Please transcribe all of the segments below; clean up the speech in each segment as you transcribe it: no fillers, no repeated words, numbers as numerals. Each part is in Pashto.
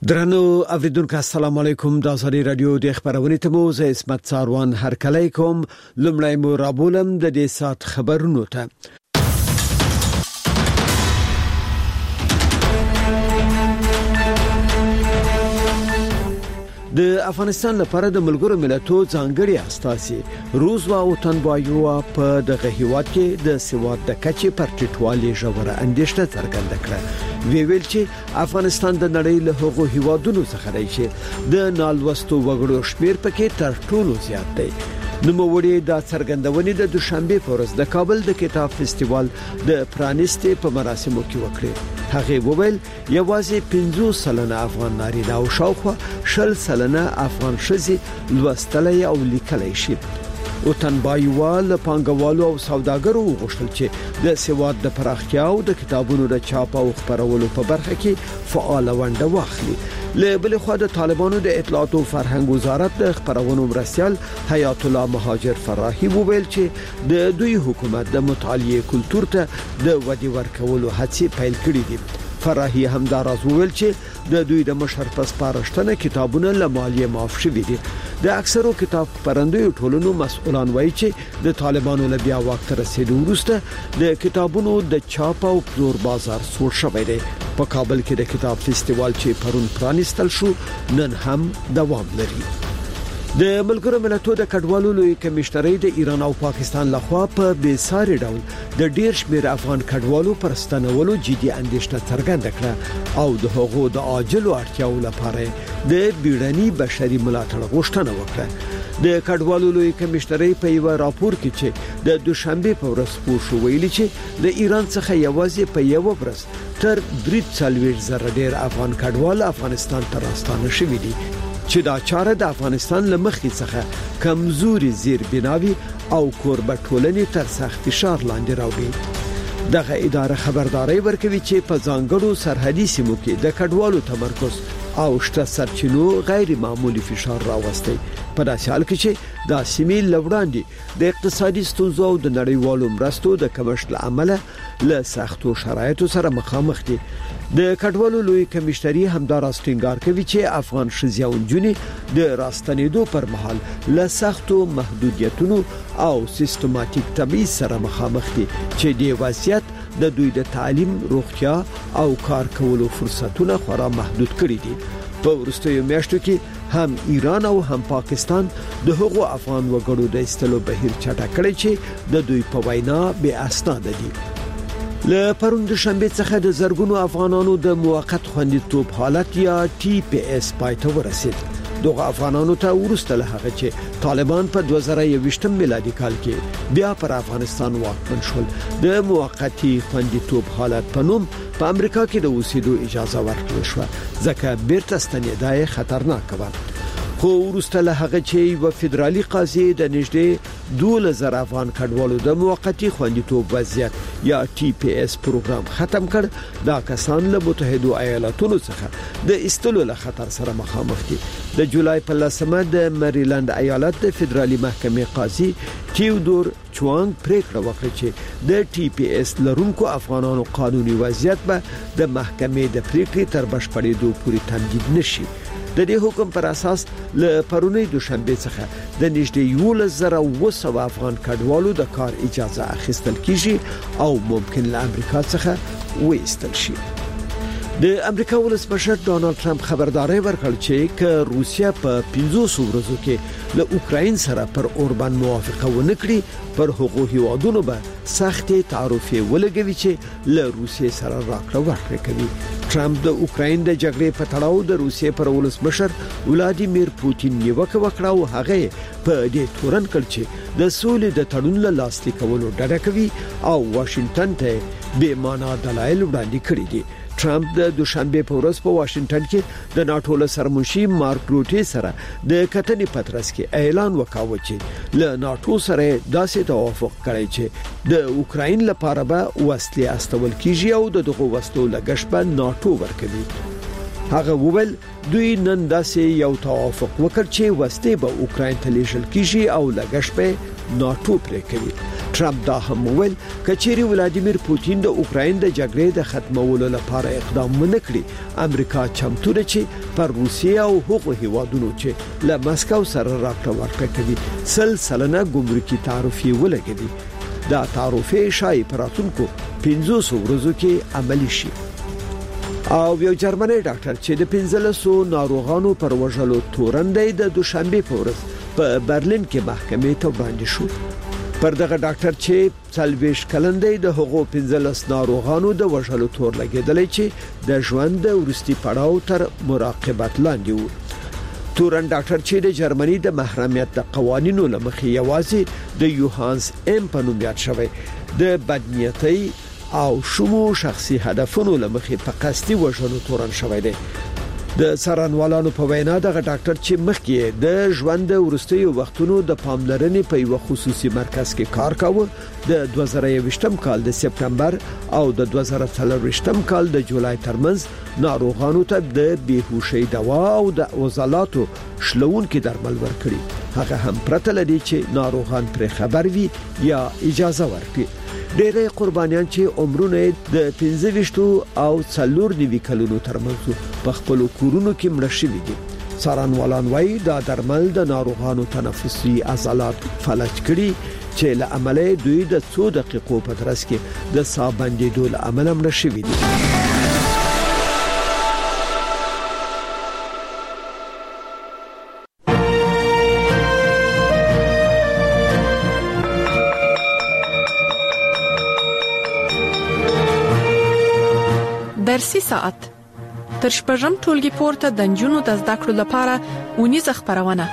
درنو اوریدونکو السلام علیکم د ازادي رادیو د خبرونې ته مو زه اسمت ساروان هرکلی کوم. لمړی مو رابولم د دې سات خبرونو ته. د افغانستان لپاره د ملګرو ملتونو ځانګړي استازي روزوا او تنبایو په دغه هیواد کې د سواد د کچې پر ټیټوالي ژوره اندېښنه څرګنده کړه. ویل چې افغانستان د نړۍ له هغو هیوادونو څخه دی چې د نالوستو وګړو شمیر پکې تر ټولو زیات دی. نوموړي د څرګندونې د دوشنبه په ورځ د کابل د کتاب فستیوال د پرانیستي په مراسمو کې وکړه. هغه وویل یوازې 50 سلنه افغان نارینه او شاوخوا 60 سلنه افغان ښځې لوستلای او لیکلای شي. او تنبایوال پانګوالو او سوداګرو غوښتل چې د سواد د پراختیا او د کتابونو د چاپ او خپرولو په برخه کې فعال ونډه واخلي. له بل خوا د طالبانو د اطلاعات او فرهنګ وزارت د خبرونو مرستيال حیات الله مهاجر فراحي وویل چې د دوی حکومت د مطالعه کلتور ته د ودی ورکولو هڅې پیل کړې دي. فراحي همداراز وویل چې د دوی د مشر پس پارښتنه کتابونه له مالیه معاف شوي دي. د اکثرو کتاب خبرندوی ټولنو مسؤلان وایي چې د طالبانو له بیا وخت رسیدو وروسته د کتابونو د چاپ او پلور بازار سوړ شوی دی. په کابل کې د کتاب فستیوال چې پرون پرانیستل شو نن هم دوام لري. د ملګرو ملتونو د کډوالو لوی کمشنري د ایران او پاکستان لخوا په بیساري ډول د ډیر شمیر افغان کډوالو پر ستنولو جدي اندېښنه څرګنده کړه او د هغو د عاجل اړتیاو لپاره د بیړني بشري ملاتړ غوښتنه وکړه. د کډوالو لوی کمشنري په یو راپور کې چې د دوشنبه په ورځ پوه شو ویلي چې د ایران څخه یوازې په یو ورځ تر 340,000 ډیر افغان کډوال افغانستان ته راستانه شوي دي چې دا چاره د افغانستان لمخې څخه کمزوري زیر بناوي او کوربه ټولنې تر سخت فشار لاندې راوړي. دغه اداره خبرداري ورکوي چې په ځانګړو سرحدي سیمو کې د کډوالو تمرکز او شته سرچینو غیر معمولی فشار راوستي. په داسې حال کې چې د سیمې لوړاندې د اقتصادي ستونزو او د نړیوالو مرستو د کمښت لامل له سختو شرایطو سره مخامخ دي. د کډوالو لوی کمشنري همداراز ټینګار کوي چې افغان ښځې او نجونې د راستنېدو پر مهال له سختو محدودیتونو او سیستماتیک تبعیض سره مخامخ دي چې د وضعیت د دوی د تعلیم، روغتیا او کار کولو فرصتونه خورا محدود کړي دي. په وروستیو میاشتو کې هم ایران او هم پاکستان د هغو افغان وګړو د ایستلو بهیر چټک کړی چې د دوی په وینا بې اسناد دي. له پرون د شنبه څخه د زرګونو افغانانو د موقت خوندیتوب حالت یا TPS پایته ورسید. دغه افغانانو ته ورسته له هغه چې طالبان په 2021 میلادي کال کې بیا پر افغانستان واکمن شول د موقتی خوندیتوب حالت په نوم په امریکا کې د اوسېدو اجازه ورکړل شو ځکه بیرته ستنېدای خطرناک و. خو ورسته له هغه چې و فدرالي قاضي د نږدې 2000 افغان کډوالو د موقتی خوندیتوب وضعیت یا TPS پروګرام ختم کړ، دا کسان له متحده ایالاتونو څخه د ایستلو له خطر سره مخامخ دي. د جولای په 10مه د مریلند ایالت د فدرالي محکمې قاضي تیودور چوانګ پریکړه وکړه چې د TPS لرونکو افغانانو قانوني وضعیت به د محکمې د پریکړې تر بشپړېدو پورې تمدید نشي. د دې حکم پر اساس له پرونی دوشنبه څخه د نږدې 1100 افغان کډوالو د کار اجازه اخیستل کیږي او ممکن له امریکا څخه وایستل شي. د امریکا ولسمشر ډونالد ټرمپ خبرداري ورکړه چې ک روسیا په 500 ورځو کې له اوکراین سره پر اوربان موافقه ونه کړي پر هغو هیوادونو به سخت تعرفه ولګوي چې له روسیې سره راکړه ورکړه کوي. ټرمپ د اوکراین د جګړې په تړاو د روسیې پر ولسمشر ولادیمیر پوتین نیوکه وکړه او هغه په دې تورن کړ چې د سولې د تړون له لاسلیک کولو ډډه کوي او واشنگټن ته بې معنا دلایل وړاندې کړي دي. ټرمپ د دوشنبه په ورځ په واشنگټن کې د ناتو له سرمنشي مارک روټي سره د کتنې پترس کې اعلان وکاوه چې له ناتو سره داسې توافق کړی چې د اوکراین لپاره به وسلې استول کیږي او دغه وسلو لګښت به ناتو ورکوي. هغه وویل دوی نن داسې یو توافق وکړ چې وسلې به اوکراین ته لیږل کیږي او لګښت به ناتو پرې کوي. ټرمپ دا هم وویل کچېری ولادیمیر پوتین د اوکراین د جګړې د ختمولو لپاره اقدام ونه کړي امریکا چمتو ده چې پر روسیه او هغو هیوادونو چې له مسکو سره راکړه ورکړه کوي سلسله ګمرکي تعرفې ولګوي. دا تعرفې شای پراتونکو 500 ورځو کې عملی شي. او یو جرمني ډاکټر چې د 1500 ناروغانو پر وژلو تورندې د دوشنبه په ورځ په برلین کې محکمې ته وړاندې شو. پر دغه ډاکټر چې 40 کلندې د هغو 15 ناروغانو د وژلو تور لګیدلې چې د ژوند د ورستي پړاو تر مراقبت لاندې وو. تورن ډاکټر چې د جرمني د محرمیت د قوانینو لمخې یوازې د یوهانس ام په نوم یاد شوی د بدنیتي او شمو شخصي هدفونو لمخې په قصدي وژلو تورن شوی دی. د سرانوالانو په وینا دغه ډاکټر چې مخکې د ژوند ورستي وختونو د پاملرنې په یو خصوصي مرکز کې کار کاوه د 2021م کال د سپتمبر او د 2023م کال د جولای ترمنځ ناروغانو ته د بیهوشي دوا او د عضلاتو شلونکو درمل ورکړي. هغه هم پرته لدی چې ناروغان پر خبر وي یا اجازه ورکړي. ډېرې قربانيان چې عمرونه د 15 او 40 کلونو ترمنځ په خپل کورونو کې مړ شوي دي. سارانوالان وايي دا درمل د ناروغانو تنفسي عضلات فلج کړي چې له عمله دوی د 2 دقیقو په ترڅ کې د ساه بندیدو له عمله مړ شوي دي. درسي ساعت تر شپږم ټولګي پورته د نجونو د زده کړو لپاره اونیزه خبرونه.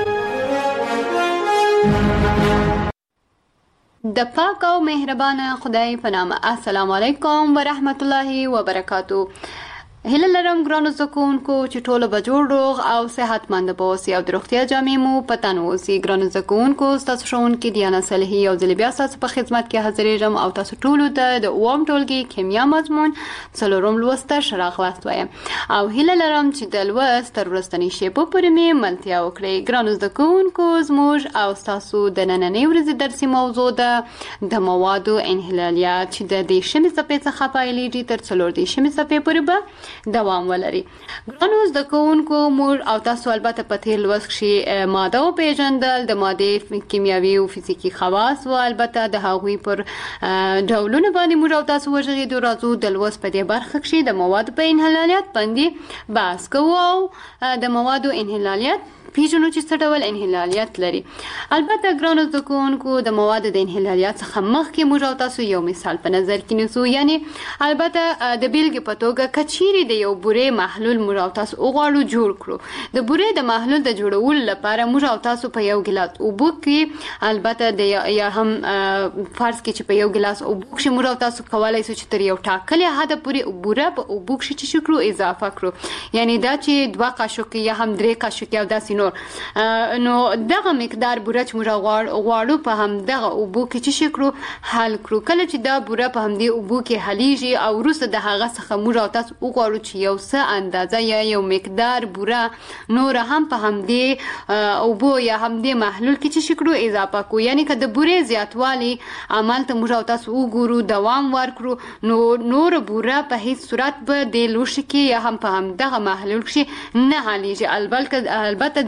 د پاک او مهربان خدای په نام. السلام علیکم ورحمت الله وبرکاتو. هله لرم ګرانو زکونکو چې ټول به جوړ روغ او صحتمند اوسئ او د روغتیا جامې مو پتن اوسئ. ګرانو زکونکو تاسو شون کې دیانا صالحي او ځلبیا تاسو په خدمت کې حاضرېږم او تاسو ټول ته د اوم ټولګي کیمیا مضمون څلورم لوسته شراغ واستوایم او هله لرم چې د لوست تر ورستنی شیبو پورې مې ملتیا وکړئ. ګرانو زکونکو زموږ او تاسو د نننۍ ورځې درسي موضوع ده د موادو انحلالیات چې د دې شمې صفحې څخه پایلېږي تر 14 شمې صفحې پورې به دوام ولري. ګرانو زده کوونکو موږ او تاسو البته په تیر لوست کې ماده او پیژندل د ماده کیمیاوي او فزیکی خواص او البته د هغوی پر ډولونه باندې موږ او تاسو وژغېدو. راځو د لوست په دې برخه کې د موادو په انحلالیت باندې بحث کوو او د موادو انحلالیت پیژنو چې څه ډول انحلالیت لري. البته ګرانو زده کوونکو د موادو د انحلالیت څخه مخکې موږ او تاسو یو مثال په نظر کې نیسو. یعنی البته د بیلګې په توګه کچيري د یو بورې محلول موږ او تاسو وغواړو جوړ کړو. د بورې د محلول د جوړولو لپاره موږ او تاسو په یو ګلاس اوبو کې البته د یا هم فرض کې چې په یو ګلاس اوبو کې موږ او تاسو کولای شو چې تر یو ټاکلې حد پورې بوره په اوبو کې چې شکرو اضافه کړو. یعنی دا چې 2 قاشق یا هم 3 قاشق او داسې نو دغه مقدار بوره چې موږ غواړو په هم دغه اوبو کې چې شکرو حل کړو. کله چې دا بوره په هم دې اوبو کې حلیږي او وروسته د هغه څخه موږ او تاسو وغواړو چې یو څه اندازه یا یو مقدار بوره نور هم په هم دې اوبو یا هم دې محلول کې چې شکرو اضافه کو. یعنی که د بوره زیاتوالی عمل ته موږ او تاسو وګورو دوام ورکړو نو نور بوره په هیڅ صورت به د لوښي کې یا هم په هم دغه محلول کې نه حلیږي. البته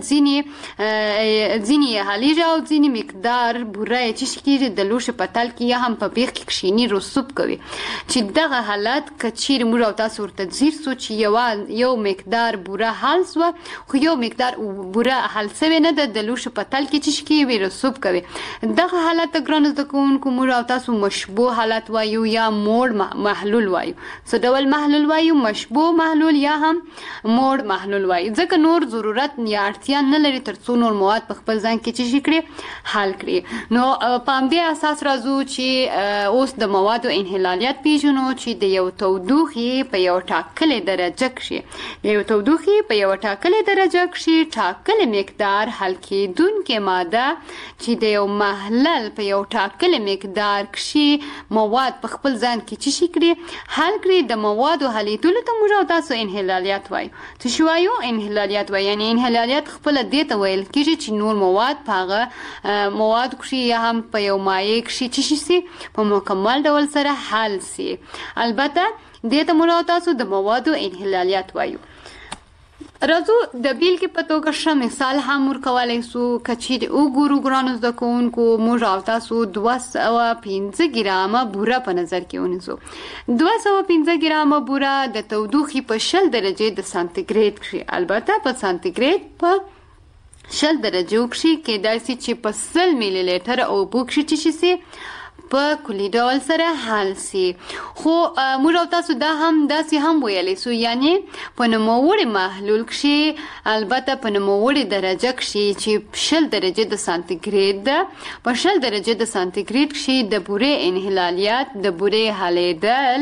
ځینی حلیږي او ځینی مقدار بوره چې شکیږي د لوښي په تل کې یا هم په بیخ کې کښینی رسوب کوي. چې دغه حالت کچیر موږ او تاسو ورته ځیر سو چې یو مقدار بوره حل سو خو یو مقدار بوره حل سوی نه د لوښي په تل کې چې شکیږي رسوب کوي. دغه حالت ګرانو زده کوونکو موږ او تاسو مشبوه حالت وایو یا موړ محلول وایو. څه ډول محلول وایو؟ مشبوه محلول یا هم موړ محلول وایو. ځکه نور ضرورت یا اړتیا نه لري ترڅو نور مواد په خپل ځان کې چې کړي حل کړي. نو په همدې اساس راځو چې اوس د موادو انحلالیت پیژنو چې د یو تودوخې په یو ټاکلې درجه کې د یو تودوخې په یو ټاکلې درجه کې ټاکلې مقدار حل کېدونکې ماده چې د یو محلل په یو ټاکلې مقدار کې مواد په خپل ځان کې چې کړي حل کړي. د موادو حلیدلو ته موږ تاسو انحلالیت وایو. څه شو وایو؟ انحلالیت وایو. یعنی انحلالیت خپل دې ته ویل کېږي چې نور مواد په هغه مواد کښې یا هم په یو مایع کښې څه شي په مکمل ډول سره حل سي. البته دې ته موږ تاسو د موادو انحلالیات وایو. راځو د بیلګې په توګه ښه مثال هم ورکولی سو. که چیرې وګورو ګرانو زده کوونکو، موږ او تاسو 205 ګرامه بوره په نظر کې ونیسو. 205 ګرامه بوره د تودوخې په 0 درجې د سانتیګریډ کښې، البته په سانتیګریډ په 0 درجو کښې کېدای سي چې په 100 میلی لیټره اوبو کښې څه شي په کلي ډول سره حل سي. خو موږ او تاسو دا هم داسې هم ویلی سو، یعنی په نوموړي محلول کښې، البته په نوموړي درجه کښې چې 0 درجې د سانتیګریډ ده، په 0 درجې د سانتیګریډ کښې د بورې انحلالیات، د بورې حلیدل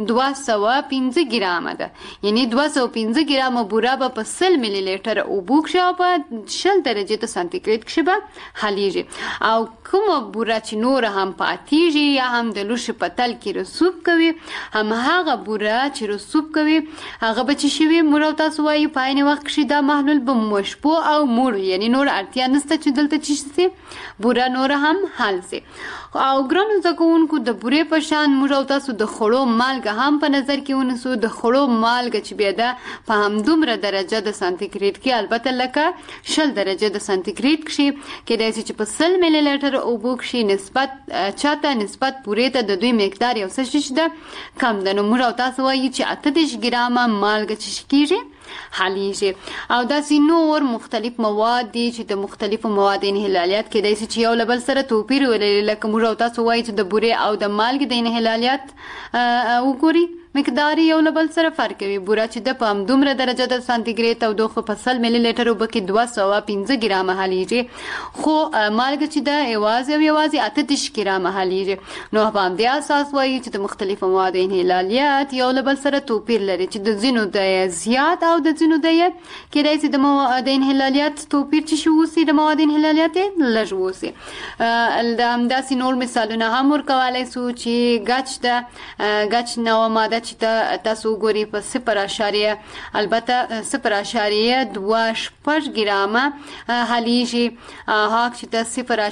205 ګرامه ده. یعنی 205 ګرامه بوره به په 100 میلی لیټره اوبو کښې او په 0 درجې د سانتیګریډ کښې به حلیږي. او کومه بوره چې نور هم پاتې یا هم د لوښي په تل کې رسوب کوي، هم هغه بوره چې رسوب کوي هغه به څه شوي موږ او تاسو وایو په عین وخت کښې دا محلول به مشبوع او موړ، یعنی نور اړتیا نشته چې دلته څه شي بوره نور هم حل سي. او ګرانو زده کوونکو، د بورې په شان موږ او تاسو د خوړو مالګه هم په نظر کې ونیسو. د خوړو مالګه چې بیا ده په همدومره درجه د سانتیګریډ کې، البته لکه 0 درجه د سانتیګریډ کښې کېدای سي چې په 100 میلی لیټر اوبو کښې نسبت چاته نسبت بورې ته د دوی مقدار یو څه شي ده کم ده. نو موږ او تاسو وایو چې 28 ګرامه مالګه څه کېږي حلیږي. او داسې نور مختلف مواد دي چې د مختلفو مواد انحلالیات کېدای سي چې یو له بل سره توپیر ولري. لکه موږ او تاسو وایو چې د بورې او د مالګې د انحلالیات وګوري مقدار یو له بل سره فرق کوي. بوره چې د په همدومره درجه د سانتیګریډ تودوخه په 100 میلی لیټر اوبه کې 205 ګرامه حلیږي، خو مالګه چې ده یوازې 28 ګرامه حلیږي. نو په همدې اساس وایي چې د مختلفو موادو انحلالیات یو له بل سره توپیر لري، چې د ځینو د زیات او د ځینو د کېدای سي د انحلالیات توپیر چې شي اوسي، د مواد انحلالیات لږ اوسي. همداسې نور مثالونه هم ورکولی سو چې ګچ ده، ګچ نوعه ماده چې تاسو وګورئ په 0.2 البته 0.25 ګرامه حلیږي. هاک چې د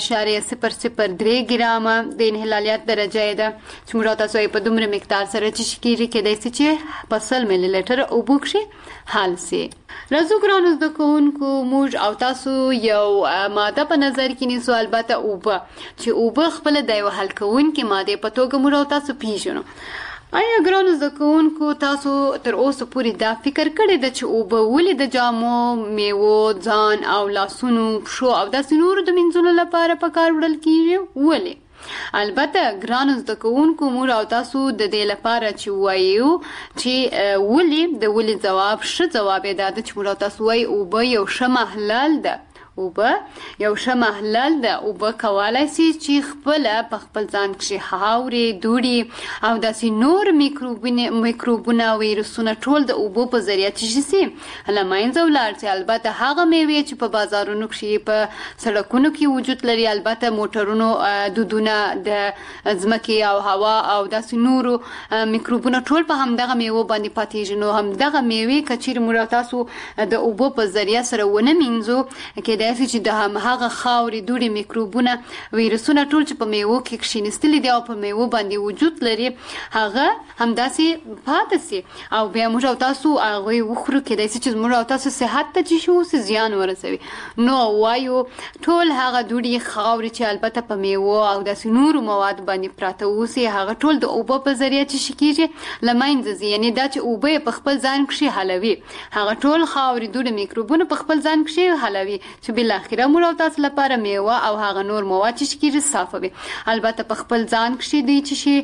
0.003 ګرامه د انحلالیات درجه ده چې موږ تاسو په دومره مقدار سره چې کېږي کېدای سي چې په 100 میلی لیټر اوبو کښې حل سي. راځو ګرانو زده کوونکو، موږ او تاسو یو ماده په نظر کې نیسو، البته اوبه، چې اوبه خپله د یو حل کوونکې مادې په توګه موږ او تاسو پیژنو. آیا ګرانو زده کوونکو تاسو تر اوسه پورې دا فکر کړی ده چې اوبه ولې د جامو، میوو، ځان او لاسونو، پښو او داسې نورو د مینځلو لپاره په کار وړل کېږي؟ ولې؟ البته ګرانو زده کوونکو، موږ او تاسو د دې لپاره چې وایو چې ولې، د ولې ځواب ښه ځواب یې دا ده چې موږ او تاسو وایو اوبه یو ښه محلل ده. اوبه یو ښه محلل ده. اوبه کولی سي چې خپله په خپل ځان کښې خاورې، دوړې او داسې نور میکروبونه او ویروسونه ټول د اوبو په ذریعه څه سي له منځه ولاړ سي. البته هغه میوې چې په بازارونو کښې، په سړکونو کې وجود لري، البته موټرونو دودونه، د ځمکې او هوا او داسې نورو میکروبونه ټول په همدغه میوو باندې پاتېږي. نو همدغه میوې که چیرې موږ تاسو د اوبو په ذریعه سره ونه مینځو، کېدای سي چې د هغه خاورې، دوړې، میکروبونه، ویروسونه ټول چې په میوو کې کښېنستلي دي او په میوو باندې وجود لري، هغه همداسې پاتې سي او بیا موږ او تاسو هغوی وخورو. کېدای سي چې موږ او تاسو صحت ته چې شي اوسي زیان ورسوي. نو وایو ټول هغه دوړې، خاورې چې البته په میوو او داسې نورو مواد باندې پراته اوسي، هغه ټول د اوبو په ذریعه چې شي کېږي له منځه ځي. یعنې دا چې اوبه یې په خپل ځان کښې حلوي، هغه ټول خاورې، دوړې، میکروبونه په خپل ځان کښې حلوي چې بالاخره موږ او تاسو لپاره میوه او هغه نور مواد چې کېږي صافوي. البته په خپل ځان کښې دی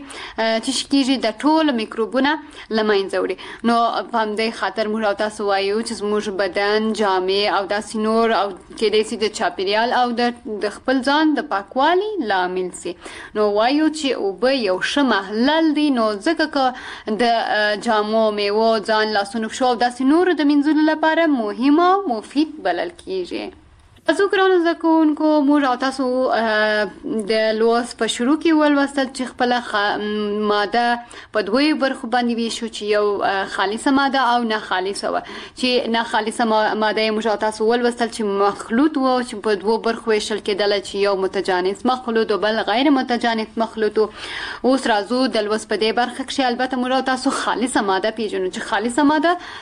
چې کېږي د ټولو میکروبونه له منځه وړي. نو په همدې خاطر موږ او تاسو وایو چې زموږ بدن، جامې او داسې نور او کېدای سي د چاپېریال او د خپل ځان د پاکوالي لامل سي. نو وایو چې اوبه یو ښه محلل دي. نو ځکه که د جامو، میوو، ځان، لاسونو، پښو او داسې نورو د مینځلو لپاره مهم او مفید بلل کېږي. تاسو ګرانو زده کوونکو موږ تاسو د لوست په شروع کې ولوستل چې خپل ماده په دوی برخو باندې ویشو چې یو خالصه ماده او نه خالصه و چې نه خالصه ماده موږ تاسو ولوستل چې مخلوط و چې په دوه برخو ویشل کېدل چې یو متجانس مخلوط او بل غیر متجانس مخلوط. اوس راځو د لوست په دې برخه کې البته موږ تاسو خالصه ماده پیژنو چې خالصه ماده